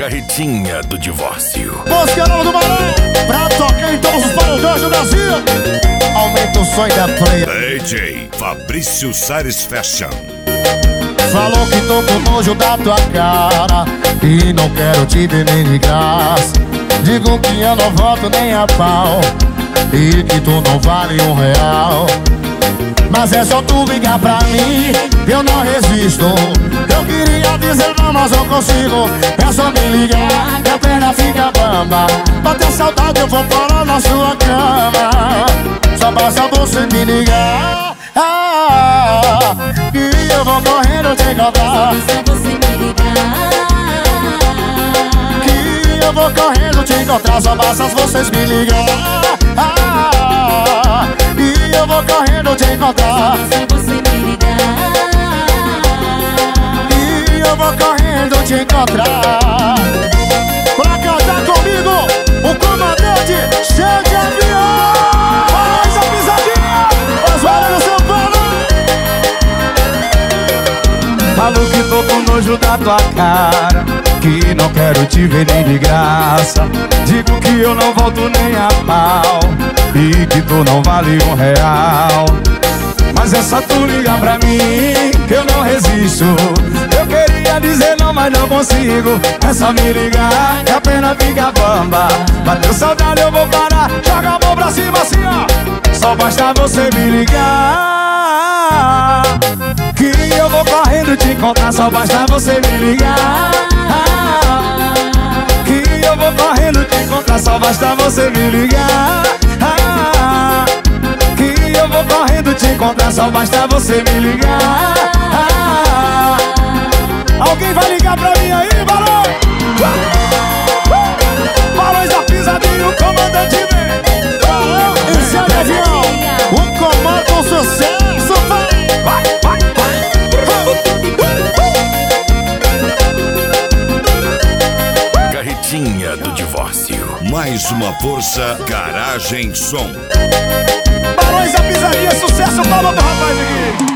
Carretinha do divórcio. Música nova do Barão, pra tocar em todos os paredões do Brasil. Aumenta o som da play. DJ Fabrício Sares Fashion. Falou que tô com nojo da tua cara e não quero te ver nem de graça. Digo que eu não volto nem a pau e que tu não vale R$1. Mas é só tu ligar pra mim, eu não resisto. Eu queria dizer não, mas não consigo. É só me ligar, minha perna fica bamba. Bater saudade eu vou parar na sua cama. Só basta você me ligar, e eu vou correndo te encontrar. Só você me ligar, Que eu vou correndo te encontrar. Só basta vocês me ligar, e eu vou correndo te encontrar. só você me ligar. E eu vou correndo te encontrar. Pra cantar comigo, o comandante cheio de avião. Faz a pisadinha, mas olha no São Paulo. Falo que tô com nojo da tua cara, que não quero te ver nem de graça. Digo que eu não volto nem a pau e que tu não vale R$1. Mas é só tu ligar pra mim, que eu não resisto. Eu queria dizer não, mas não consigo. É só me ligar, que a pena fica bamba. Bateu saudade eu vou parar, joga a mão pra cima assim ó. Só basta você me ligar, que eu vou correndo te encontrar. Só basta você me ligar, que eu vou correndo te encontrar. Só basta você me ligar, que eu vou correndo te encontrar. Só basta você me ligar. Alguém vai ligar pra mim aí, Barão? Barões da pisadinha, o comandante vem. Barão, esse é o avião. O comando, o sucesso, vai, vai, vai. Carretinha do divórcio. Mais uma força, Garagem Som. Barões da pisadinha, sucesso, palma do rapaz aqui.